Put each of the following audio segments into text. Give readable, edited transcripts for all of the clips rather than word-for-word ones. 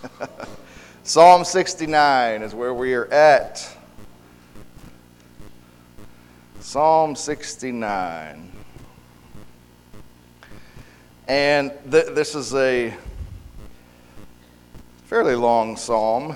Psalm 69 is where we are at. Psalm 69. And this is a fairly long psalm.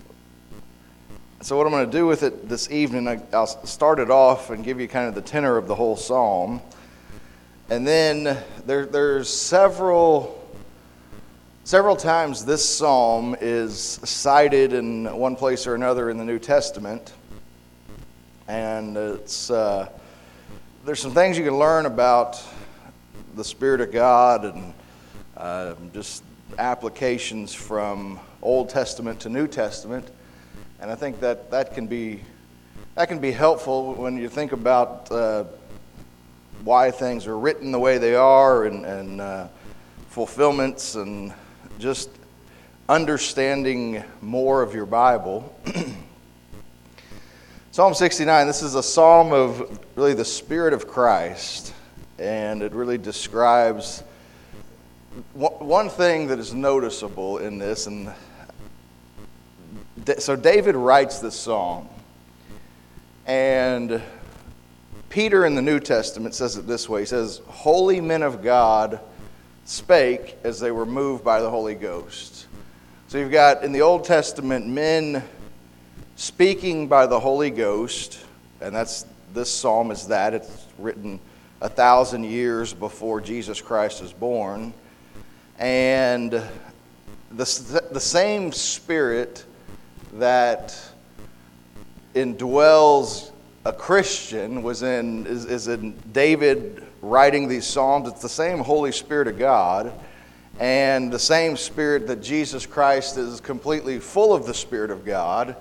So what I'm going to do with it this evening, I'll start it off and give you kind of the tenor of the whole psalm. And then there's several times this psalm is cited in one place or another in the New Testament. And it's there's some things you can learn about the Spirit of God and just applications from Old Testament to New Testament. And I think that can be helpful when you think about why things are written the way they are and fulfillments and just understanding more of your Bible. Psalm 69, this is a psalm of really the Spirit of Christ, and it really describes one thing that is noticeable in this. And so David writes this psalm, and Peter in the New Testament says it this way. He says, "Holy men of God spake as they were moved by the Holy Ghost." So you've got in the Old Testament men speaking by the Holy Ghost, and this psalm is that. It's written 1,000 years before Jesus Christ is born. And the same Spirit that indwells a Christian is in David writing these psalms. It's the same Holy Spirit of God, and the same Spirit that Jesus Christ is completely full of the Spirit of God.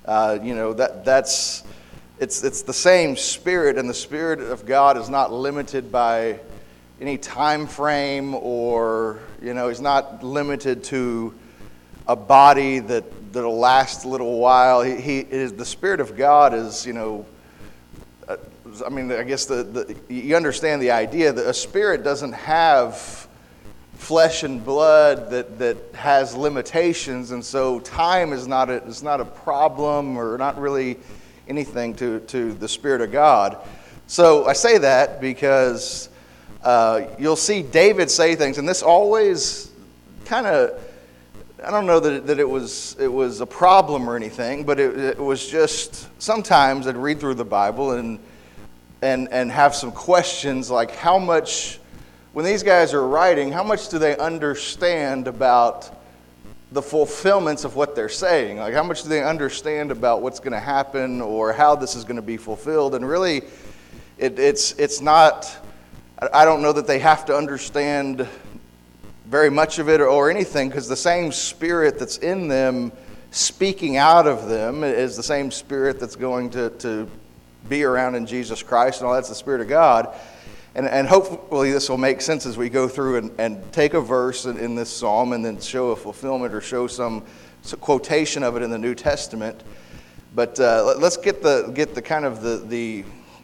It's the same Spirit, and the Spirit of God is not limited by any time frame, or He's not limited to a body that'll last a little while. The Spirit of God is, I guess you understand the idea that a spirit doesn't have flesh and blood that has limitations, and so time is not a problem or not really anything to the Spirit of God. So I say that because you'll see David say things, and this always kind of, I don't know that it was a problem or anything, but it was just sometimes I'd read through the Bible and have some questions like how much. When these guys are writing, how much do they understand about the fulfillments of what they're saying? Like, how much do they understand about what's going to happen or how this is going to be fulfilled? And really, it's not, I don't know that they have to understand very much of it or anything, because the same Spirit that's in them, speaking out of them, is the same Spirit that's going to be around in Jesus Christ, and all that's the Spirit of God. And hopefully this will make sense as we go through and take a verse in this psalm and then show a fulfillment or show some quotation of it in the New Testament. But let's get the kind of the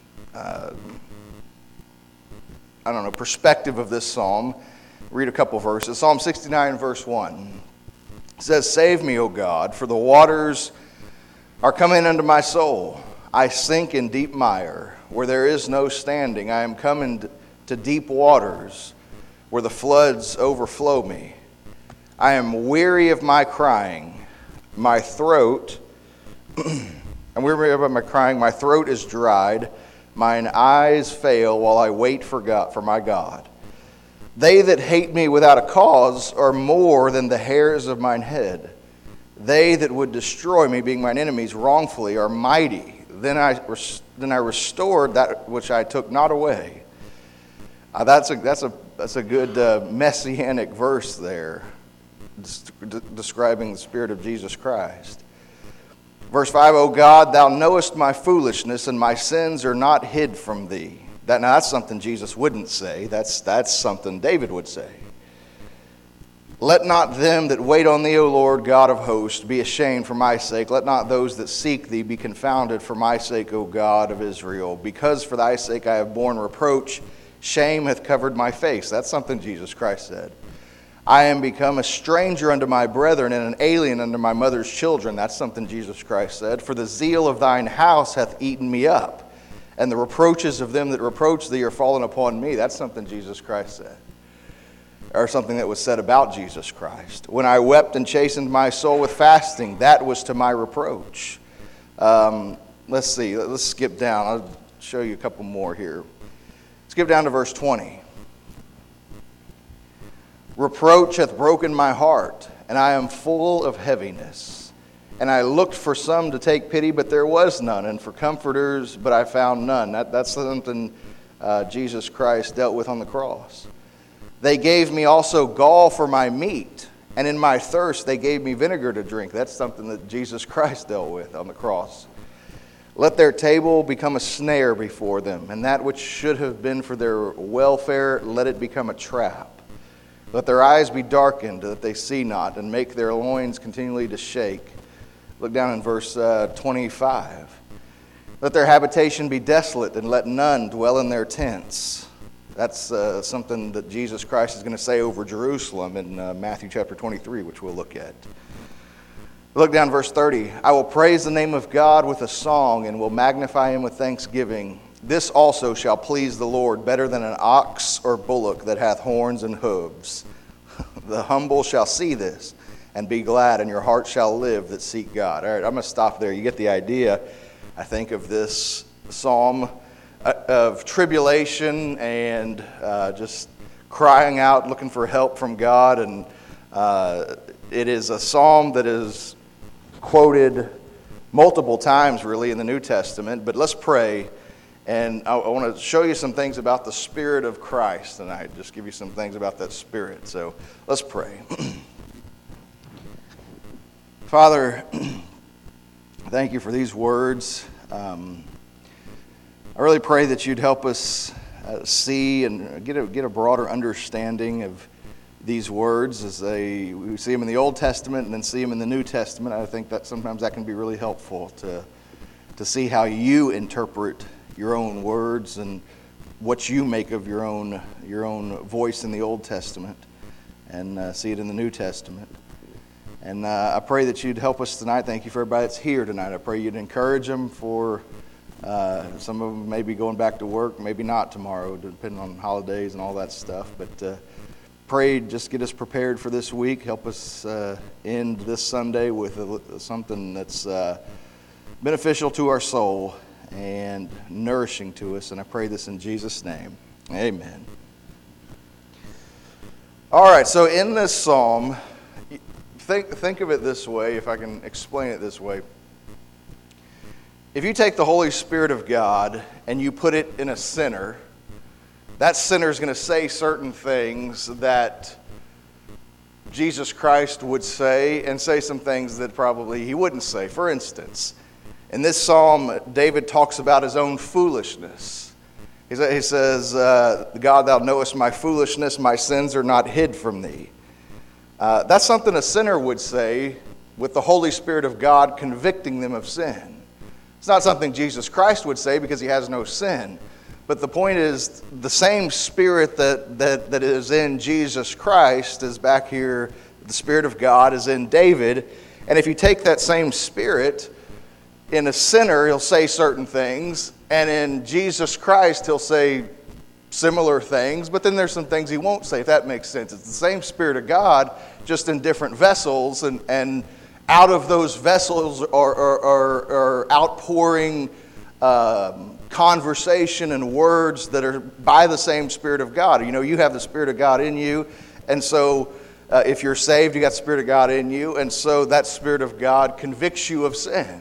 perspective of this psalm. Read a couple verses. Psalm 69, verse 1. It says, "Save me, O God, for the waters are coming unto my soul. I sink in deep mire, where there is no standing. I am coming to deep waters, where the floods overflow me. I am weary of my crying. My throat, I'm weary of my crying. My throat is dried. Mine eyes fail while I wait for my God. They that hate me without a cause are more than the hairs of mine head. They that would destroy me, being mine enemies wrongfully, are mighty. Then I restored that which I took not away." That's a good messianic verse there, describing the Spirit of Jesus Christ. Verse 5, "O God, thou knowest my foolishness, and my sins are not hid from thee." Now that's something Jesus wouldn't say. That's something David would say. "Let not them that wait on thee, O Lord God of hosts, be ashamed for my sake. Let not those that seek thee be confounded for my sake, O God of Israel. Because for thy sake I have borne reproach, shame hath covered my face." That's something Jesus Christ said. I am become a stranger unto my brethren and an alien unto my mother's children. That's something Jesus Christ said. For the zeal of thine house hath eaten me up, and the reproaches of them that reproach thee are fallen upon me. That's something Jesus Christ said, or something that was said about Jesus Christ. When I wept and chastened my soul with fasting, that was to my reproach. Let's see, let's skip down. I'll show you a couple more here. Skip down to verse 20. Reproach hath broken my heart, and I am full of heaviness. And I looked for some to take pity, but there was none, and for comforters, but I found none. That's something Jesus Christ dealt with on the cross. They gave me also gall for my meat, and in my thirst they gave me vinegar to drink. That's something that Jesus Christ dealt with on the cross. Let their table become a snare before them, and that which should have been for their welfare, let it become a trap. Let their eyes be darkened, that they see not, and make their loins continually to shake. Look down in verse 25. Let their habitation be desolate, and let none dwell in their tents. That's something that Jesus Christ is going to say over Jerusalem in Matthew chapter 23, which we'll look at. Look down verse 30. I will praise the name of God with a song, and will magnify him with thanksgiving. This also shall please the Lord better than an ox or bullock that hath horns and hooves. The humble shall see this and be glad, and your heart shall live that seek God. All right, I'm going to stop there. You get the idea, I think, of this psalm of tribulation and just crying out, looking for help from God. And it is a psalm that is quoted multiple times, really, in the New Testament. But let's pray. And I want to show you some things about the Spirit of Christ tonight. Just give you some things about that Spirit. So let's pray. Father, thank you for these words. I really pray that you'd help us see and get a broader understanding of these words as we see them in the Old Testament and then see them in the New Testament. I think that sometimes that can be really helpful to see how you interpret your own words and what you make of your own voice in the Old Testament, and see it in the New Testament. And I pray that you'd help us tonight. Thank you for everybody that's here tonight. I pray you'd encourage them for some of them may be going back to work, maybe not tomorrow, depending on holidays and all that stuff. But pray just get us prepared for this week. Help us end this Sunday with something that's beneficial to our soul and nourishing to us. And I pray this in Jesus' name. Amen. All right, so in this psalm, think of it this way, if I can explain it this way. If you take the Holy Spirit of God and you put it in a sinner, that sinner is going to say certain things that Jesus Christ would say, and say some things that probably he wouldn't say. For instance, in this psalm, David talks about his own foolishness. He says, God, thou knowest my foolishness, my sins are not hid from thee. That's something a sinner would say with the Holy Spirit of God convicting them of sin. It's not something Jesus Christ would say because he has no sin. But the point is, the same Spirit that is in Jesus Christ is back here. The Spirit of God is in David. And if you take that same Spirit, in a sinner, he'll say certain things, and in Jesus Christ, he'll say similar things, but then there's some things he won't say, if that makes sense. It's the same Spirit of God, just in different vessels, and out of those vessels are outpouring conversation and words that are by the same Spirit of God. You know, you have the Spirit of God in you, and so if you're saved, you got the Spirit of God in you, and so that Spirit of God convicts you of sin.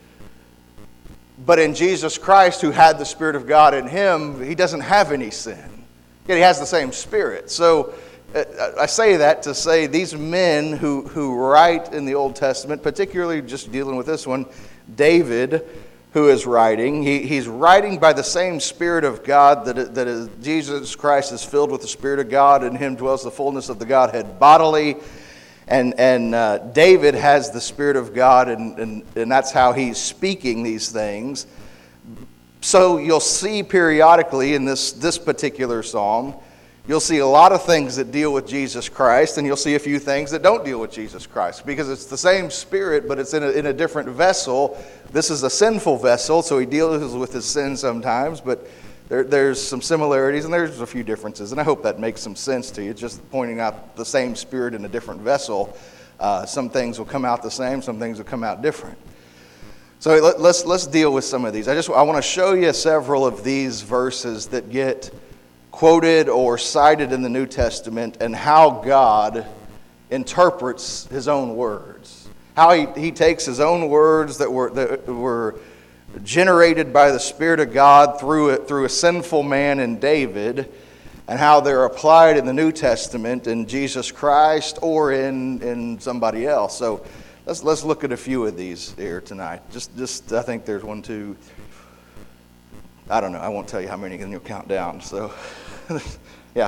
But in Jesus Christ, who had the Spirit of God in him, he doesn't have any sin. Yet he has the same Spirit. So I say that to say these men who write in the Old Testament, particularly just dealing with this one, David, who is writing, he's writing by the same Spirit of God that is, Jesus Christ is filled with the Spirit of God. In him dwells the fullness of the Godhead bodily. And David has the Spirit of God, and that's how he's speaking these things. So you'll see periodically in this particular psalm, you'll see a lot of things that deal with Jesus Christ, and you'll see a few things that don't deal with Jesus Christ, because it's the same Spirit, but it's in a different vessel. This is a sinful vessel, so he deals with his sin sometimes, but there's some similarities and there's a few differences, and I hope that makes some sense to you. Just pointing out the same Spirit in a different vessel. Some things will come out the same, some things will come out different. So let's deal with some of these. I want to show you several of these verses that get quoted or cited in the New Testament, and how God interprets his own words. How he takes his own words that were generated by the Spirit of God through a sinful man in David, and how they're applied in the New Testament in Jesus Christ or in somebody else. So let's look at a few of these here tonight. Just I think there's 1, 2. I don't know. I won't tell you how many, and you'll count down. So, yeah,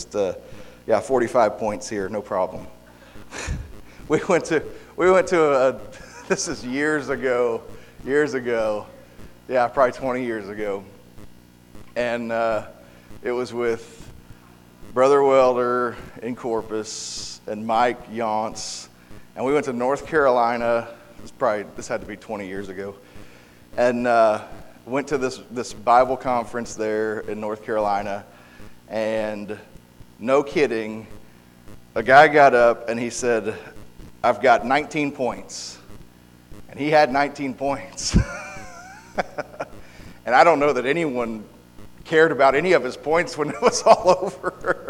45 points here, no problem. We went to this is years ago. Yeah, probably 20 years ago. And it was with Brother Welder in Corpus and Mike Yonts. And we went to North Carolina. This had to be 20 years ago. And went to this Bible conference there in North Carolina, and no kidding, a guy got up and he said, "I've got 19 points." And he had 19 points. And I don't know that anyone cared about any of his points when it was all over.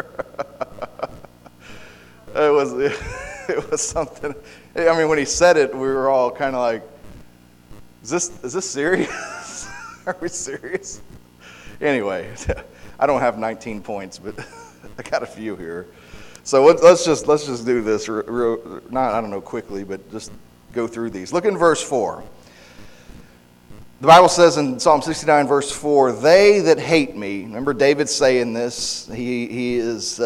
It was something. I mean, when he said it, we were all kind of like, is this serious? Are we serious? Anyway, I don't have 19 points, but I got a few here. So let's just do this, quickly, but just go through these. Look in verse 4. The Bible says in Psalm 69, verse 4, "They that hate me," remember David saying this, he is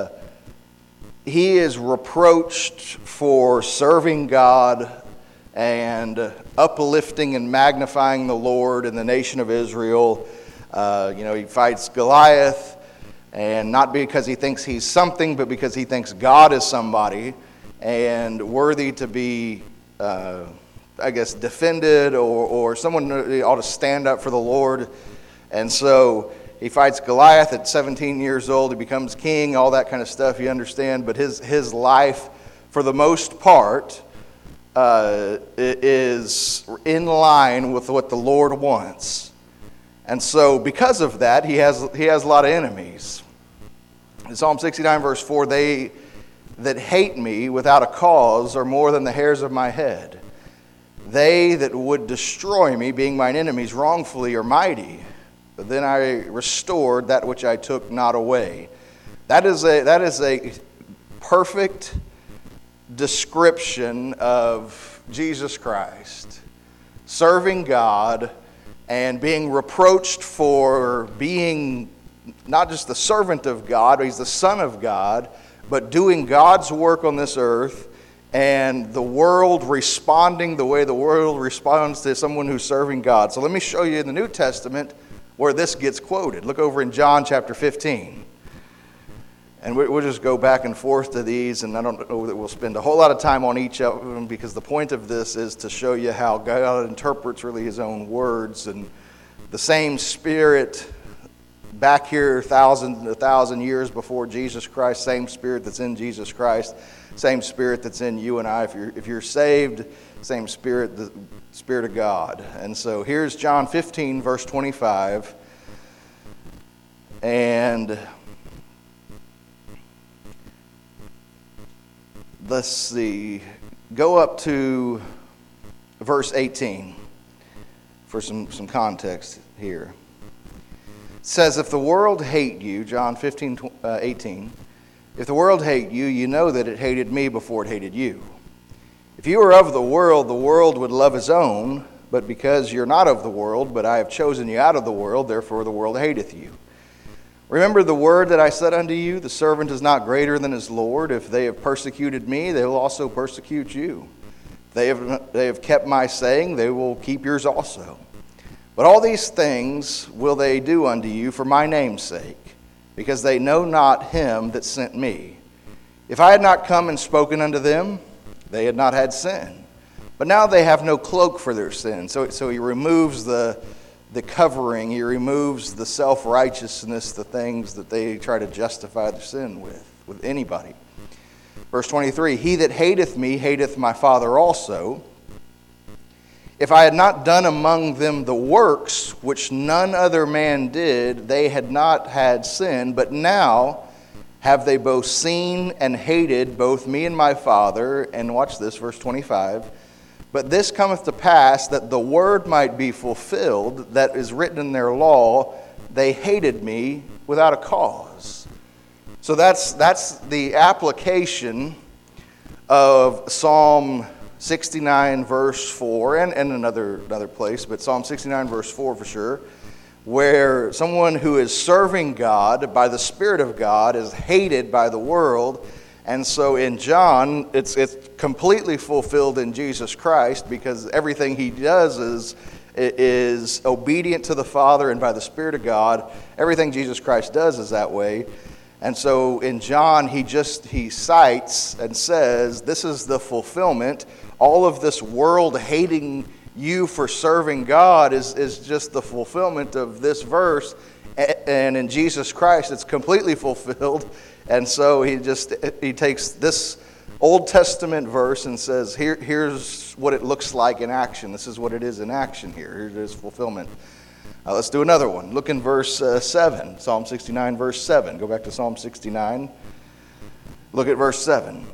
reproached for serving God and uplifting and magnifying the Lord in the nation of Israel. He fights Goliath, and not because he thinks he's something, but because he thinks God is somebody and worthy to be, defended, or someone ought to stand up for the Lord. And so he fights Goliath at 17 years old. He becomes king, all that kind of stuff, you understand. But his life, for the most part, is in line with what the Lord wants. And so because of that, he has a lot of enemies. In Psalm 69, verse 4, "They that hate me without a cause are more than the hairs of my head. They that would destroy me, being mine enemies wrongfully, are mighty. But then I restored that which I took not away." That is a perfect description of Jesus Christ serving God and being reproached for being not just the servant of God, but he's the Son of God, but doing God's work on this earth, and the world responding the way the world responds to someone who's serving God. So let me show you in the New Testament where this gets quoted. Look over in John chapter 15. And we'll just go back and forth to these, and I don't know that we'll spend a whole lot of time on each of them, because the point of this is to show you how God interprets really his own words. And the same Spirit back here a thousand years before Jesus Christ, same Spirit that's in Jesus Christ, same Spirit that's in you and I. If you're saved, same Spirit, the Spirit of God. And so here's John 15, verse 25. And let's see, go up to verse 18 for some context here. It says, "If the world hate you," John 15, 18, "if the world hate you, you know that it hated me before it hated you. If you were of the world would love his own, but because you're not of the world, but I have chosen you out of the world, therefore the world hateth you. Remember the word that I said unto you, the servant is not greater than his Lord. If they have persecuted me, they will also persecute you. They have kept my saying, they will keep yours also. But all these things will they do unto you for my name's sake, because they know not him that sent me. If I had not come and spoken unto them, they had not had sin. But now they have no cloak for their sin. So he removes the covering. He removes the self-righteousness, the things that they try to justify their sin with anybody. Verse 23, he that hateth me hateth my Father also. If I had not done among them the works which none other man did, they had not had sin. But now have they both seen and hated both me and my Father. And watch this, verse 25. But this cometh to pass that the word might be fulfilled that is written in their law, they hated me without a cause. So that's the application of Psalm 69 verse 4 and another place, but Psalm 69 verse 4 for sure, where someone who is serving God by the Spirit of God is hated by the world. And so in John, it's completely fulfilled in Jesus Christ, because everything he does is obedient to the Father and by the Spirit of God. Everything Jesus Christ does is that way. And so in John, he cites and says, this is the fulfillment. All of this world hating you for serving God is just the fulfillment of this verse. And in Jesus Christ, it's completely fulfilled. And so he takes this Old Testament verse and says, here's what it looks like in action. This is what it is in action here. Here's its fulfillment. Let's do another one. Look in verse 7, Psalm 69, verse 7. Go back to Psalm 69. Look at verse 7.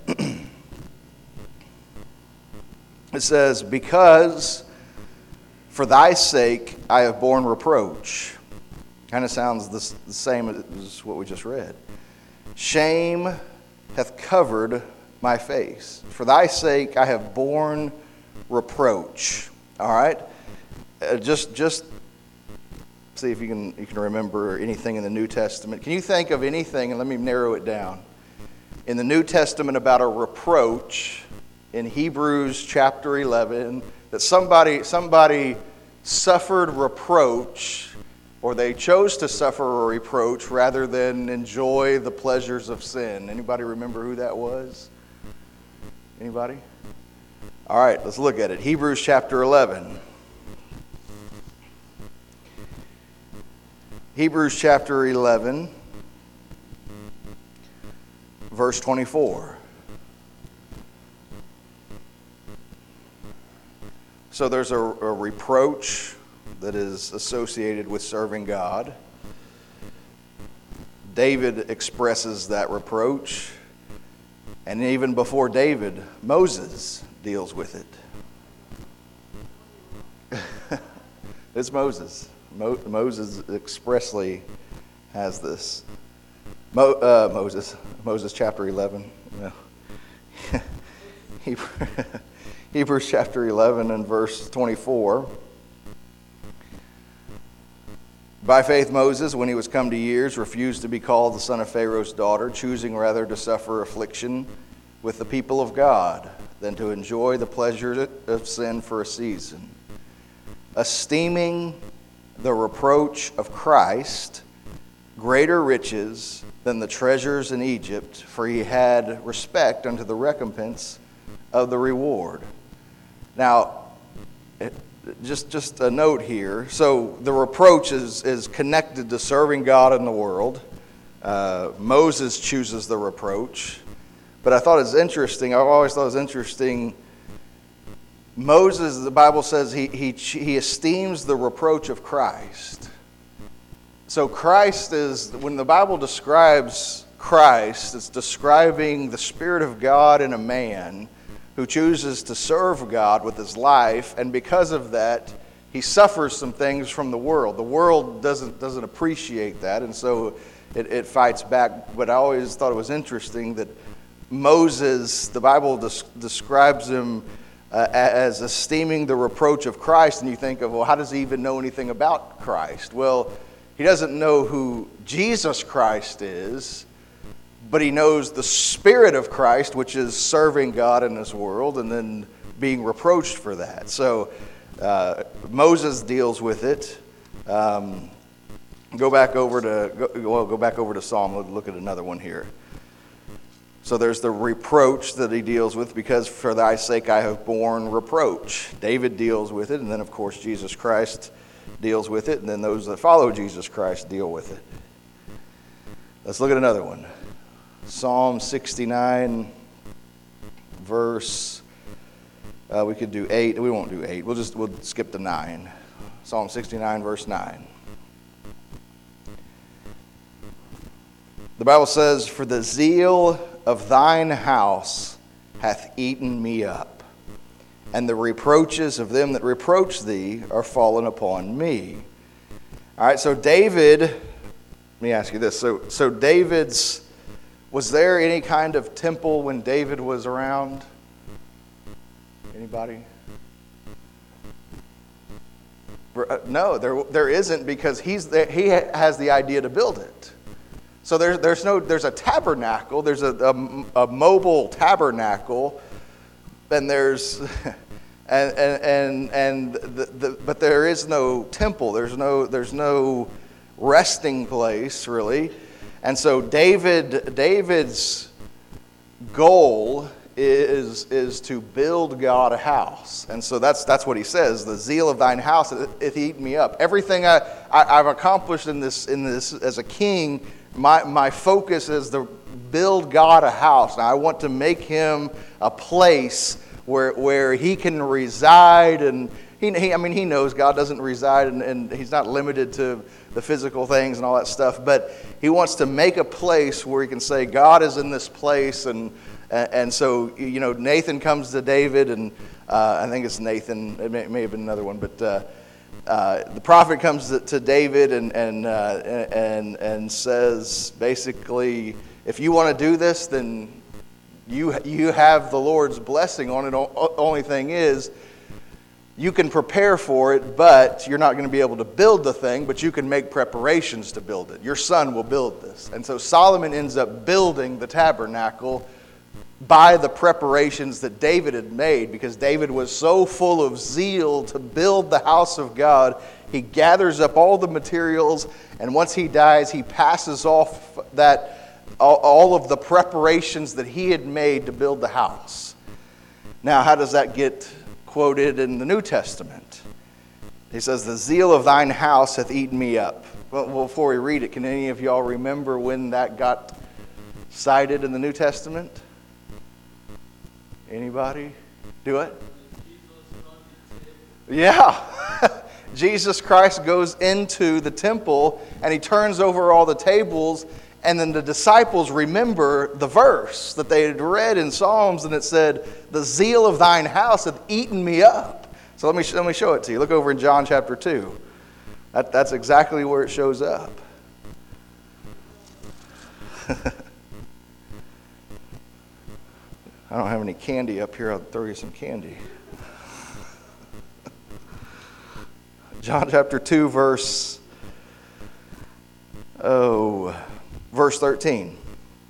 It says, because for thy sake I have borne reproach. Kind of sounds the same as what we just read. Shame hath covered my face. For thy sake I have borne reproach. All right? Just see if you can remember anything in the New Testament. Can you think of anything, and let me narrow it down, in the New Testament about a reproach in Hebrews chapter 11, that somebody suffered reproach, or they chose to suffer a reproach rather than enjoy the pleasures of sin? Anybody remember who that was? Anybody? All right, let's look at it. Hebrews chapter 11. Hebrews chapter 11, verse 24. So there's a reproach that is associated with serving God. David expresses that reproach. And even before David, Moses deals with it. It's Moses. Moses expressly has this. Moses chapter 11. No. Hebrews chapter 11 and verse 24. By faith Moses, when he was come to years, refused to be called the son of Pharaoh's daughter, choosing rather to suffer affliction with the people of God than to enjoy the pleasure of sin for a season, esteeming the reproach of Christ greater riches than the treasures in Egypt, for he had respect unto the recompense of the reward. Now, just a note here. So the reproach is connected to serving God in the world. Moses chooses the reproach. But I thought it's interesting. I've always thought it was interesting. Moses, the Bible says, he esteems the reproach of Christ. So Christ is, when the Bible describes Christ, it's describing the Spirit of God in a man who chooses to serve God with his life, and because of that, he suffers some things from the world. The world doesn't appreciate that, and so it fights back. But I always thought it was interesting that Moses, the Bible describes him as esteeming the reproach of Christ, and you think of, well, how does he even know anything about Christ? Well, he doesn't know who Jesus Christ is, but he knows the Spirit of Christ, which is serving God in this world and then being reproached for that. So Moses deals with it. Go back over to Psalm. Look at another one here. So there's the reproach that he deals with, because for thy sake I have borne reproach. David deals with it, and then of course Jesus Christ deals with it, and then those that follow Jesus Christ deal with it. Let's look at another one. Psalm 69, verse, we could do 8. We won't do 8. We'll skip to 9. Psalm 69, verse 9. The Bible says, "For the zeal of thine house hath eaten me up, and the reproaches of them that reproach thee are fallen upon me." All right, so David, let me ask you this. So David's, was there any kind of temple when David was around? Anybody? No, there isn't, because he has the idea to build it. So there's a tabernacle, there's a mobile tabernacle, and there's but there is no temple. There's no resting place really, and so David's goal is to build God a house, and so that's what he says. The zeal of thine house hath eaten me up. Everything I've accomplished in this as a king. My focus is to build God a house. Now I want to make him a place where he can reside, and he knows God doesn't reside, and he's not limited to the physical things and all that stuff, but he wants to make a place where he can say God is in this place, and so Nathan comes to David, and I think it's Nathan. It may have been another one, but. The prophet comes to David and says, basically, if you want to do this, then you have the Lord's blessing on it. Only thing is, you can prepare for it, but you're not going to be able to build the thing, but you can make preparations to build it. Your son will build this. And so Solomon ends up building the tabernacle by the preparations that David had made, because David was so full of zeal to build the house of God. He gathers up all the materials, and once he dies, he passes off all of the preparations that he had made to build the house. Now, how does that get quoted in the New Testament? He says, "The zeal of thine house hath eaten me up." Well, before we read it, can any of y'all remember when that got cited in the New Testament? Anybody? Do it? Yeah. Jesus Christ goes into the temple and he turns over all the tables, and then the disciples remember the verse that they had read in Psalms, and it said, "The zeal of thine house hath eaten me up." So let me show it to you. Look over in John chapter 2. That's exactly where it shows up. I don't have any candy up here. I'll throw you some candy. John chapter 2, verse 13.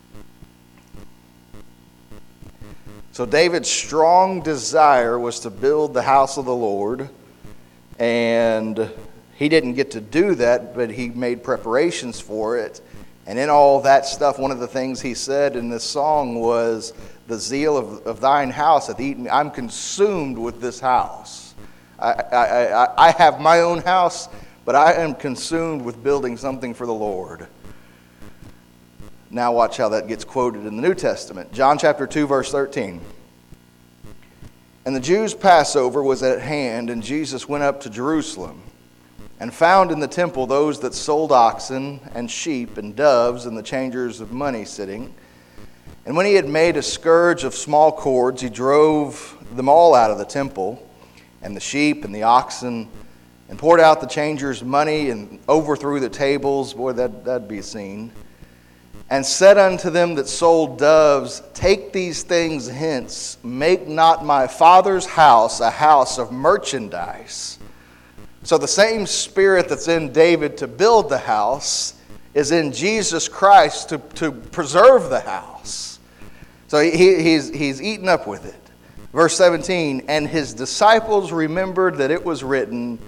So David's strong desire was to build the house of the Lord, and he didn't get to do that, but he made preparations for it. And in all that stuff, one of the things he said in this song was, "The zeal of thine house hath eaten me." I'm consumed with this house. I have my own house, but I am consumed with building something for the Lord. Now watch how that gets quoted in the New Testament. John chapter 2, verse 13. "And the Jews' Passover was at hand, and Jesus went up to Jerusalem, and found in the temple those that sold oxen and sheep and doves and the changers of money sitting. And when he had made a scourge of small cords, he drove them all out of the temple, and the sheep and the oxen, and poured out the changers' money, and overthrew the tables." Boy, that'd be a scene. "And said unto them that sold doves, Take these things hence, make not my Father's house a house of merchandise." So the same spirit that's in David to build the house is in Jesus Christ to preserve the house. So he's eaten up with it. Verse 17, "And his disciples remembered that it was written,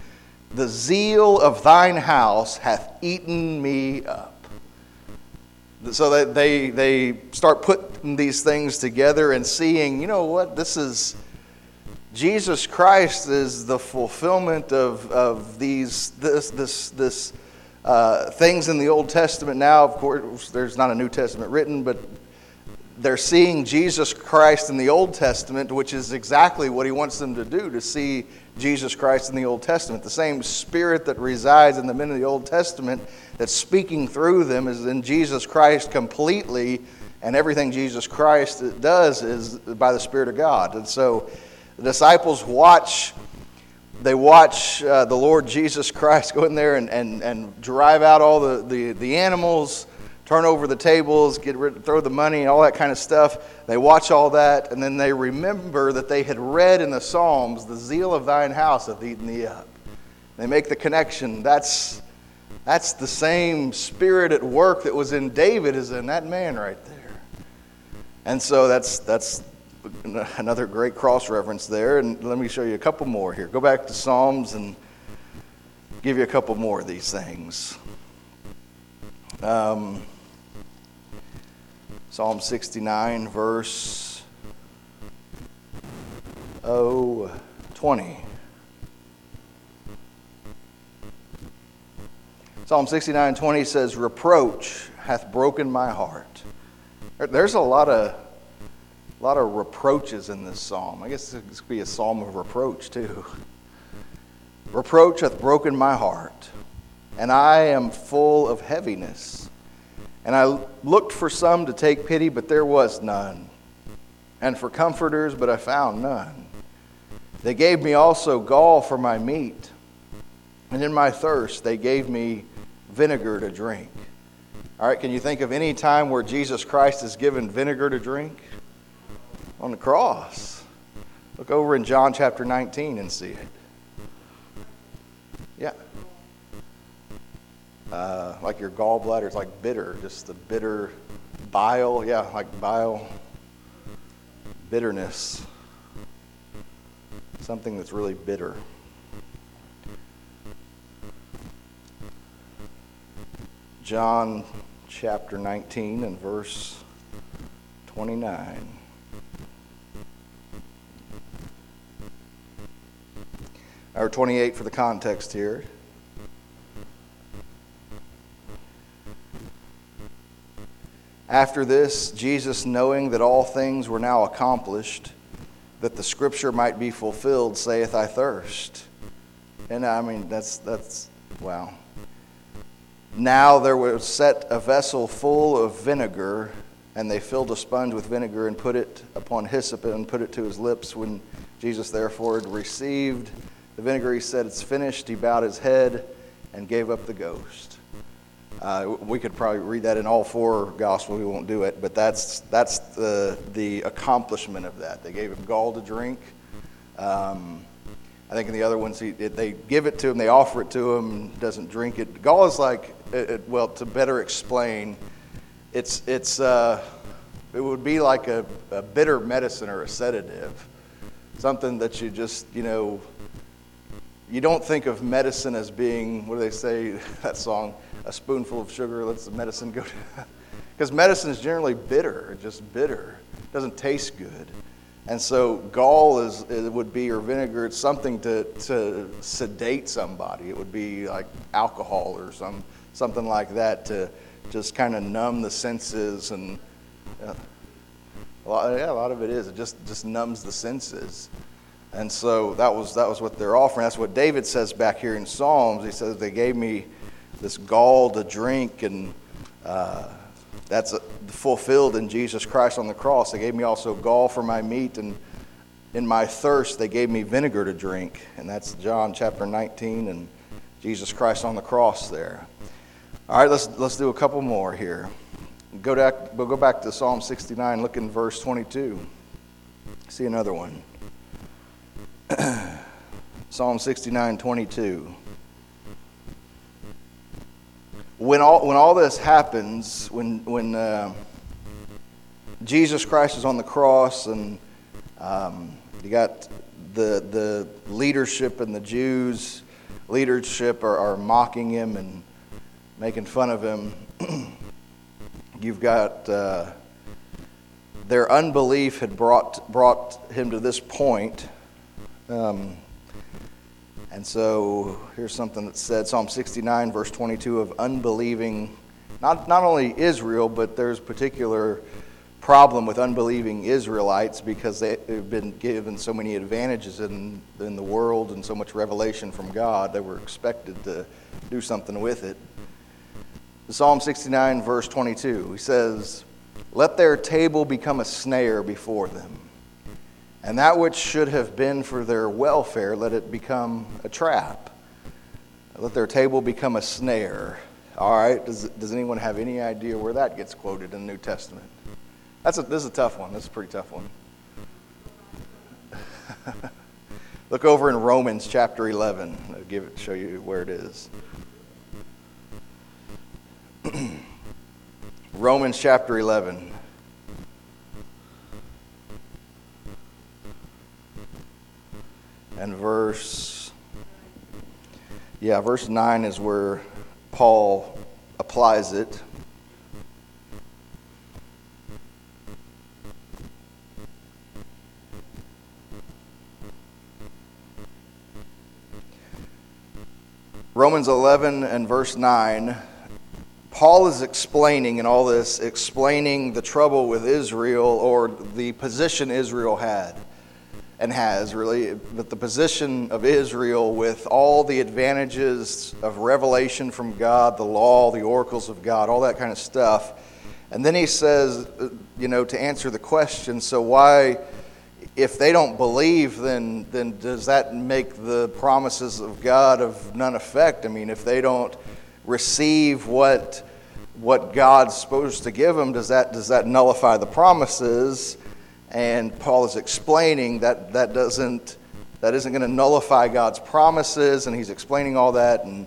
The zeal of thine house hath eaten me up. So that they start putting these things together and seeing, you know what, this is, Jesus Christ is the fulfillment of these things in the Old Testament. Now, of course, there's not a New Testament written, but they're seeing Jesus Christ in the Old Testament, which is exactly what he wants them to do, to see Jesus Christ in the Old Testament. The same Spirit that resides in the men of the Old Testament that's speaking through them is in Jesus Christ completely, and everything Jesus Christ does is by the Spirit of God. And so the disciples watch the Lord Jesus Christ go in there and drive out all the animals, turn over the tables, throw the money, and all that kind of stuff. They watch all that, and then they remember that they had read in the Psalms, the zeal of thine house hath eaten thee up. They make the connection. That's the same Spirit at work that was in David is in that man right there. And so that's another great cross-reference there. And let me show you a couple more here. Go back to Psalms and give you a couple more of these things. Psalm 69, verse 20. Psalm 69:20 says, reproach hath broken my heart. There's a lot of reproaches in this psalm. I guess this could be a psalm of reproach too. Reproach hath broken my heart, and I am full of heaviness. And I looked for some to take pity, but there was none. And for comforters, but I found none. They gave me also gall for my meat, and in my thirst they gave me vinegar to drink. All right, can you think of any time where Jesus Christ is given vinegar to drink? On the cross. Look over in John chapter 19 and see it. Yeah. Like your gallbladder is like bitter, just the bitter bile. Yeah, like bile. Bitterness. Something that's really bitter. John chapter 19 and verse 29. Or 28 for the context here. After this, Jesus, knowing that all things were now accomplished, that the scripture might be fulfilled, saith, I thirst. And I mean, that's wow. Now there was set a vessel full of vinegar, and they filled a sponge with vinegar and put it upon hyssop and put it to his lips. When Jesus therefore had received the vinegar, he said, it's finished. He bowed his head and gave up the ghost. We could probably read that in all four Gospels. We won't do it, but that's the accomplishment of that. They gave him gall to drink. I think in the other ones, they give it to him, they offer it to him, doesn't drink it. Gall is like, well, to better explain, it would be like a bitter medicine or a sedative, something that you just, you don't think of medicine as being, what do they say, that song, a spoonful of sugar lets the medicine go down. Because medicine is generally bitter, just bitter. It doesn't taste good. And so gall would be, or vinegar, it's something to sedate somebody. It would be like alcohol or something like that to just kind of numb the senses. And a lot of it is. It just numbs the senses. And so that was what they're offering. That's what David says back here in Psalms. He says, they gave me this gall to drink, and that's fulfilled in Jesus Christ on the cross. They gave me also gall for my meat, and in my thirst they gave me vinegar to drink. And that's John chapter 19 and Jesus Christ on the cross there. All right, let's do a couple more here. We'll go back to Psalm 69, look in verse 22. See another one. Psalm 69:22. When all this happens, when Jesus Christ is on the cross, and you got the leadership and the Jews leadership are mocking him and making fun of him. You've got their unbelief had brought him to this point. And so here's something that said, Psalm 69, verse 22, of unbelieving, not only Israel, but there's a particular problem with unbelieving Israelites because they've been given so many advantages in the world and so much revelation from God. They were expected to do something with it. Psalm 69, verse 22, he says, "Let their table become a snare before them, and that which should have been for their welfare, let it become a trap." Let their table become a snare. All right, does anyone have any idea where that gets quoted in the New Testament? This is a tough one. This is a pretty tough one. Look over in Romans chapter 11. I'll show you where it is. Romans chapter 11. And verse 9 is where Paul applies it. Romans 11 and verse 9, Paul is explaining in all this, explaining the trouble with Israel, or the position Israel had and has really, but the position of Israel with all the advantages of revelation from God, the law, the oracles of God, all that kind of stuff. And then he says, to answer the question, so why, if they don't believe, then does that make the promises of God of none effect? I mean, if they don't receive what God's supposed to give them, does that nullify the promises? And Paul is explaining that isn't going to nullify God's promises, and he's explaining all that. And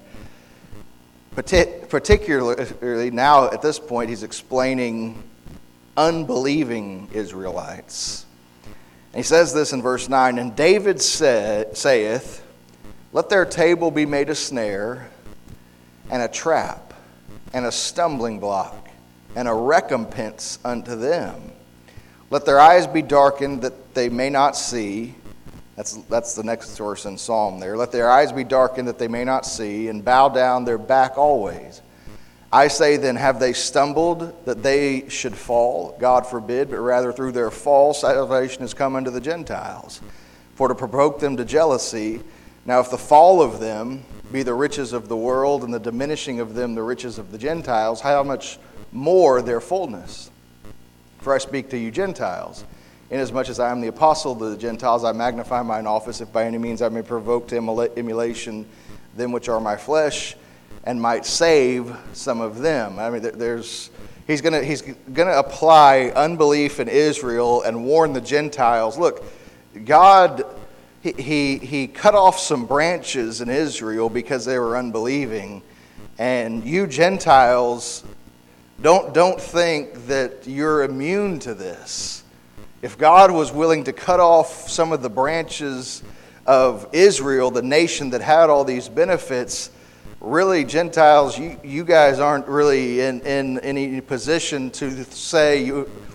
particularly now at this point, he's explaining unbelieving Israelites. And he says this in verse 9, "And David saith, Let their table be made a snare, and a trap, and a stumbling block, and a recompense unto them. Let their eyes be darkened that they may not see." That's the next verse in Psalm there. "Let their eyes be darkened that they may not see, and bow down their back always. I say then, have they stumbled that they should fall? God forbid, but rather through their fall salvation has come unto the Gentiles, for to provoke them to jealousy. Now if the fall of them be the riches of the world, and the diminishing of them the riches of the Gentiles, how much more their fullness? For I speak to you Gentiles. Inasmuch as I am the apostle to the Gentiles, I magnify mine office, if by any means I may provoke to emulation them which are my flesh, and might save some of them." I mean, he's gonna apply unbelief in Israel and warn the Gentiles. Look, God, he cut off some branches in Israel because they were unbelieving, and you Gentiles, don't think that you're immune to this. If God was willing to cut off some of the branches of Israel, the nation that had all these benefits, really, Gentiles, you guys aren't really in any position to say,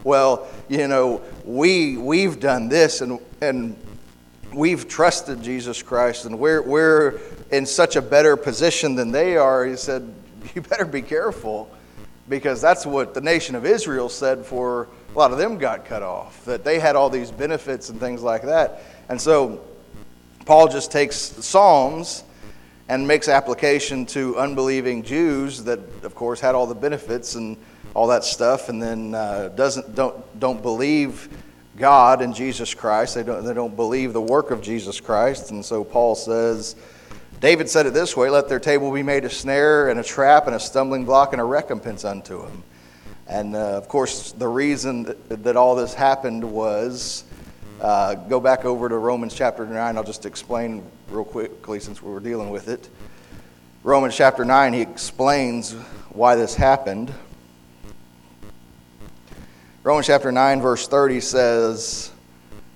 we've done this and we've trusted Jesus Christ and we're in such a better position than they are. He said, you better be careful, because that's what the nation of Israel said for a lot of them got cut off, that they had all these benefits and things like that. And so Paul just takes the Psalms and makes application to unbelieving Jews that, of course, had all the benefits and all that stuff, and then don't believe God and Jesus Christ. They don't believe the work of Jesus Christ. And so Paul says, David said it this way, "Let their table be made a snare and a trap and a stumbling block and a recompense unto them." And of course, the reason that all this happened was, go back over to Romans chapter 9. I'll just explain real quickly since we were dealing with it. Romans chapter 9, he explains why this happened. Romans chapter 9, verse 30 says,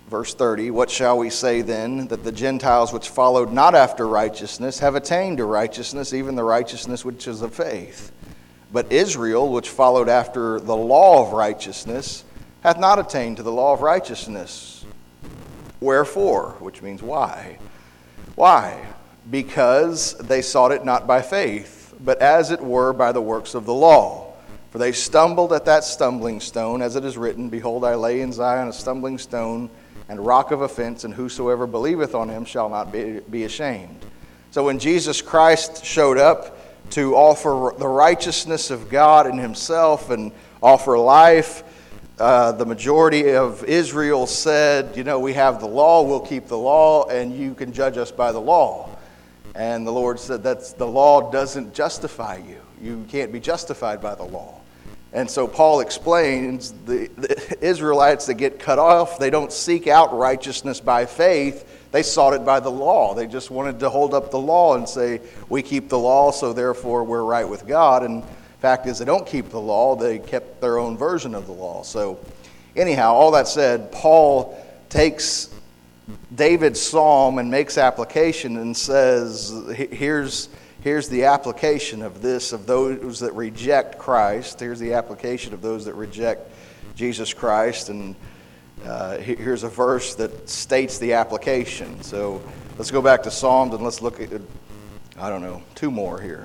Verse 30, what shall we say then? That the Gentiles which followed not after righteousness have attained to righteousness, even the righteousness which is of faith. But Israel, which followed after the law of righteousness, hath not attained to the law of righteousness. Wherefore? Which means why? Why? Because they sought it not by faith, but as it were by the works of the law. For they stumbled at that stumbling stone, as it is written, Behold, I lay in Zion a stumbling stone, and rock of offense, and whosoever believeth on him shall not be ashamed. So when Jesus Christ showed up to offer the righteousness of God in himself and offer life, the majority of Israel said, we have the law, we'll keep the law, and you can judge us by the law. And the Lord said, the law doesn't justify you. You can't be justified by the law. And so Paul explains the Israelites that get cut off, they don't seek out righteousness by faith. They sought it by the law. They just wanted to hold up the law and say, we keep the law, so therefore we're right with God. And the fact is, they don't keep the law. They kept their own version of the law. So anyhow, all that said, Paul takes David's psalm and makes application and says, here's the application of this, of those that reject Christ. Here's the application of those that reject Jesus Christ. And here's a verse that states the application. So let's go back to Psalms and let's look at, two more here.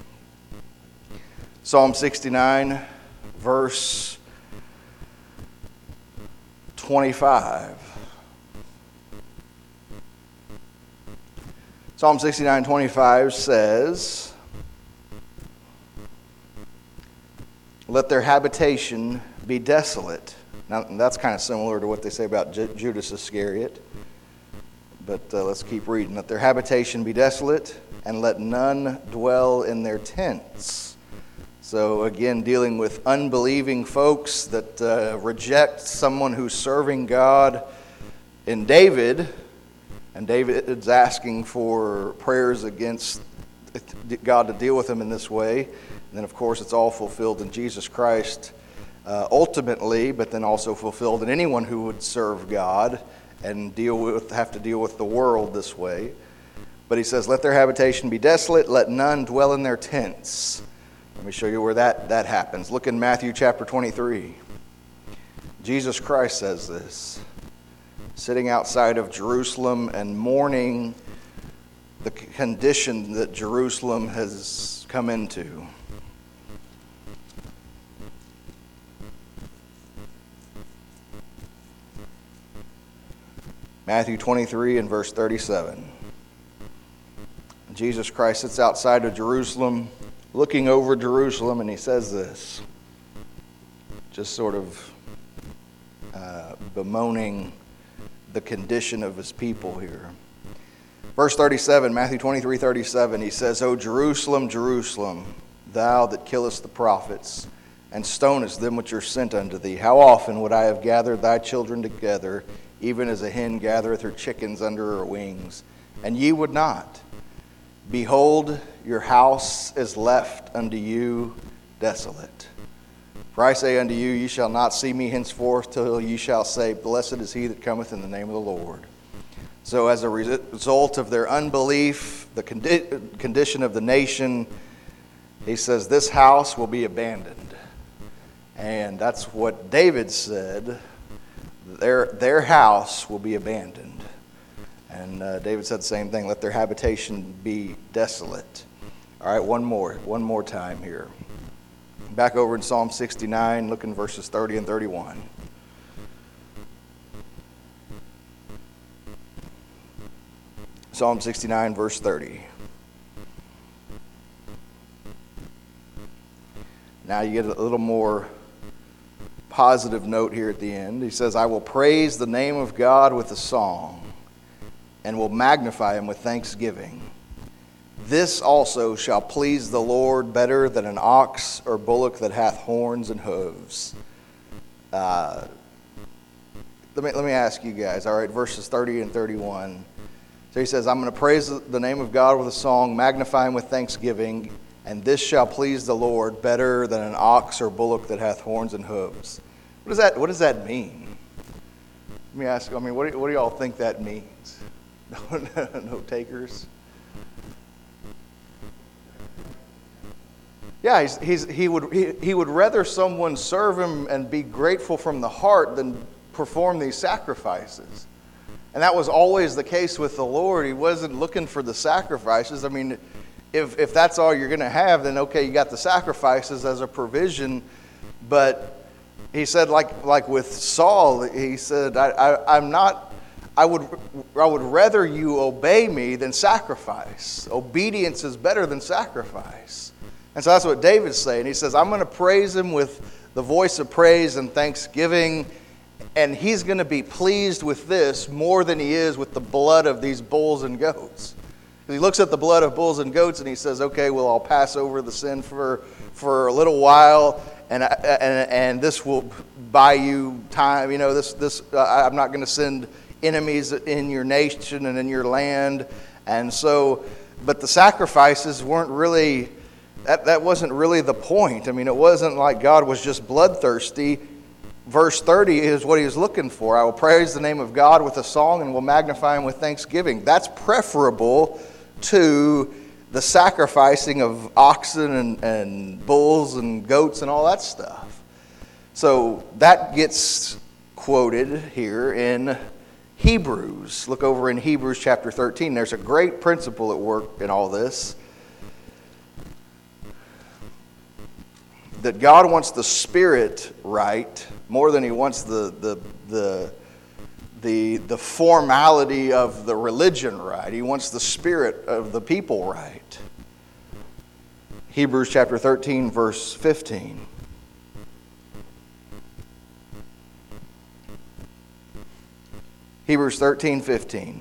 Psalm 69, verse 25. Psalm 69:25 says, let their habitation be desolate. Now, that's kind of similar to what they say about Judas Iscariot. But let's keep reading. Let their habitation be desolate, and let none dwell in their tents. So again, dealing with unbelieving folks that reject someone who's serving God. In David, and David is asking for prayers against God to deal with him in this way. And then, of course, it's all fulfilled in Jesus Christ ultimately, but then also fulfilled in anyone who would serve God and have to deal with the world this way. But he says, let their habitation be desolate, let none dwell in their tents. Let me show you where that happens. Look in Matthew chapter 23. Jesus Christ says this, sitting outside of Jerusalem and mourning the condition that Jerusalem has come into. Matthew 23 and verse 37. Jesus Christ sits outside of Jerusalem, looking over Jerusalem, and he says this, just sort of bemoaning the condition of his people here. Verse 37, Matthew 23:37, he says, O Jerusalem, Jerusalem, thou that killest the prophets, and stonest them which are sent unto thee, how often would I have gathered thy children together, even as a hen gathereth her chickens under her wings, and ye would not. Behold, your house is left unto you desolate. For I say unto you, ye shall not see me henceforth till ye shall say, Blessed is he that cometh in the name of the Lord. So as a result of their unbelief, the condition of the nation, he says, this house will be abandoned. And that's what David said, their house will be abandoned. And David said the same thing, let their habitation be desolate. All right, one more time here. Back over in Psalm 69, look in verses 30 and 31. Psalm 69, verse 30. Now you get a little more positive note here at the end. He says, I will praise the name of God with a song, and will magnify him with thanksgiving. This also shall please the Lord better than an ox or bullock that hath horns and hooves. Let me ask you guys, all right, verses 30 and 31. So he says, I'm going to praise the name of God with a song, magnify him with thanksgiving, and this shall please the Lord better than an ox or bullock that hath horns and hooves. What does that mean? Let me ask you, what do y'all think that means? No takers? Yeah, he would rather someone serve him and be grateful from the heart than perform these sacrifices. And that was always the case with the Lord. He wasn't looking for the sacrifices. If that's all you're going to have, then okay, you got the sacrifices as a provision. But he said, like with Saul, he said, I would rather you obey me than sacrifice. Obedience is better than sacrifice. And so that's what David's saying. He says, I'm going to praise him with the voice of praise and thanksgiving, and he's going to be pleased with this more than he is with the blood of these bulls and goats. He looks at the blood of bulls and goats and he says, okay, well, I'll pass over the sin for a little while, and this will buy you time. I'm not going to send enemies in your nation and in your land. And so, but the sacrifices weren't really, that wasn't really the point. It wasn't like God was just bloodthirsty. Verse 30 is what he was looking for. I will praise the name of God with a song and will magnify him with thanksgiving. That's preferable to the sacrificing of oxen and bulls and goats and all that stuff. So that gets quoted here in Hebrews. Look over in Hebrews chapter 13. There's a great principle at work in all this. That God wants the spirit right more than he wants the formality of the religion right. He wants the spirit of the people right. Hebrews chapter 13, verse 15. Hebrews 13:15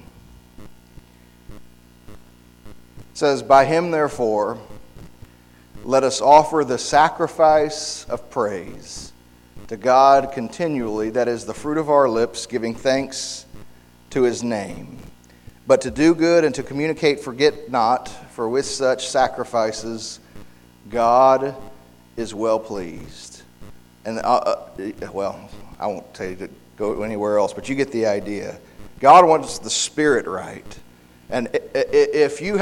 says, by him therefore let us offer the sacrifice of praise to God continually, that is the fruit of our lips, giving thanks to his name. But to do good and to communicate forget not, for with such sacrifices God is well pleased. And well, I won't tell you to go anywhere else, but you get the idea. God wants the spirit right. And if you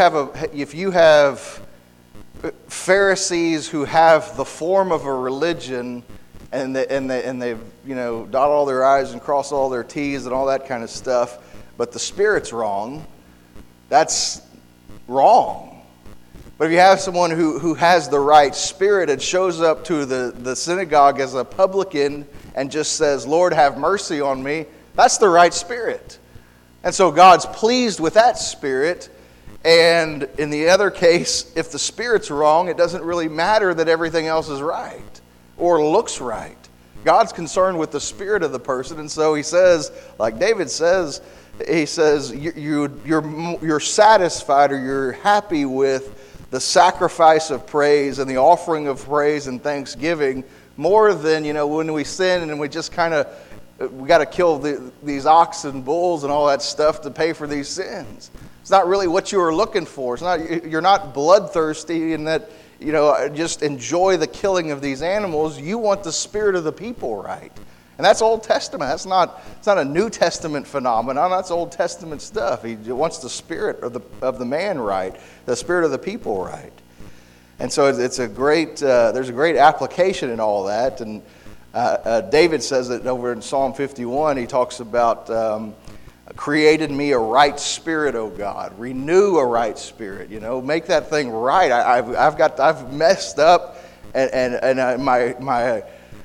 have Pharisees who have the form of a religion, and they dot all their I's and cross all their T's and all that kind of stuff, but the spirit's wrong, that's wrong. But if you have someone who has the right spirit and shows up to the synagogue as a publican and just says, Lord, have mercy on me, that's the right spirit. And so God's pleased with that spirit. And in the other case, if the spirit's wrong, it doesn't really matter that everything else is right or looks right. God's concerned with the spirit of the person. And so he says, like David says, he says, you're satisfied or you're happy with the sacrifice of praise and the offering of praise and thanksgiving more than, when we sin and we just we got to kill these oxen and bulls and all that stuff to pay for these sins. It's not really what you are looking for. You're not bloodthirsty in that, just enjoy the killing of these animals. You want the spirit of the people right. And that's Old Testament. It's not a New Testament phenomenon. That's Old Testament stuff. He wants the spirit of the man right, the spirit of the people right. And so it's a great, there's a great application in all that. And David says it over in Psalm 51. He talks about created me a right spirit, O God. Renew a right spirit. Make that thing right. I've messed up, and my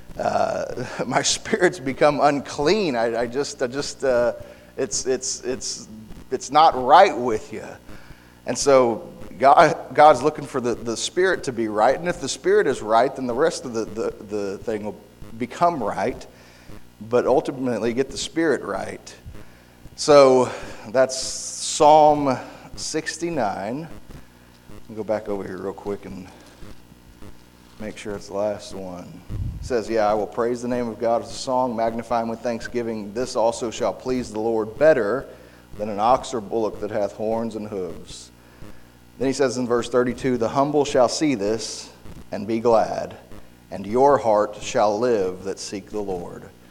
spirit's become unclean. It's not right with you. And so God's looking for the spirit to be right, and if the spirit is right, then the rest of the thing will become right. But ultimately, get the spirit right. So that's Psalm 69. I'll go back over here real quick and make sure it's the last one. It says, I will praise the name of God with a song, magnify him with thanksgiving. This also shall please the Lord better than an ox or bullock that hath horns and hooves. Then he says in verse 32, the humble shall see this and be glad, and your heart shall live that seek the Lord.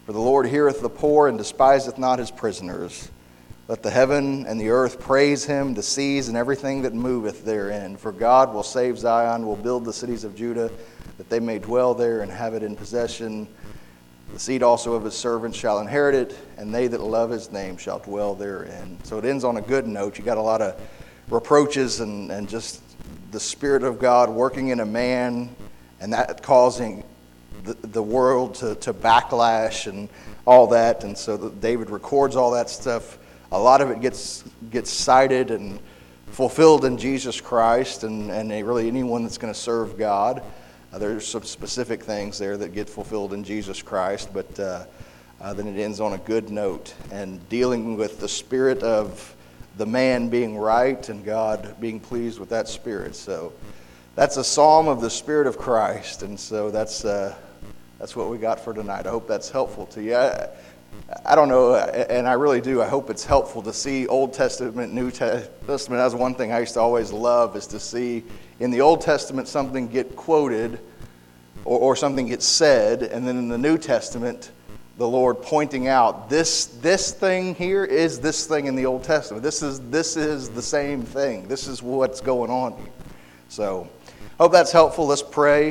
For the Lord heareth the poor and despiseth not his prisoners. Let the heaven and the earth praise him, the seas and everything that moveth therein. For God will save Zion, will build the cities of Judah, that they may dwell there and have it in possession. The seed also of his servants shall inherit it, and they that love his name shall dwell therein. So it ends on a good note. You got a lot of reproaches and just the Spirit of God working in a man, and that causing the world to backlash and all that. And so David records all that stuff. A lot of it gets cited and fulfilled in Jesus Christ, and really anyone that's going to serve God. There's some specific things there that get fulfilled in Jesus Christ, but then it ends on a good note and dealing with the spirit of the man being right and God being pleased with that spirit. So that's a psalm of the Spirit of Christ, and so that's what we got for tonight. I hope that's helpful to you. I don't know, and I really do. I hope it's helpful to see Old Testament, New Testament. That's one thing I used to always love, is to see in the Old Testament something get quoted or something gets said, and then in the New Testament, the Lord pointing out this thing here is this thing in the Old Testament. This is the same thing. This is what's going on here. So, hope that's helpful. Let's pray.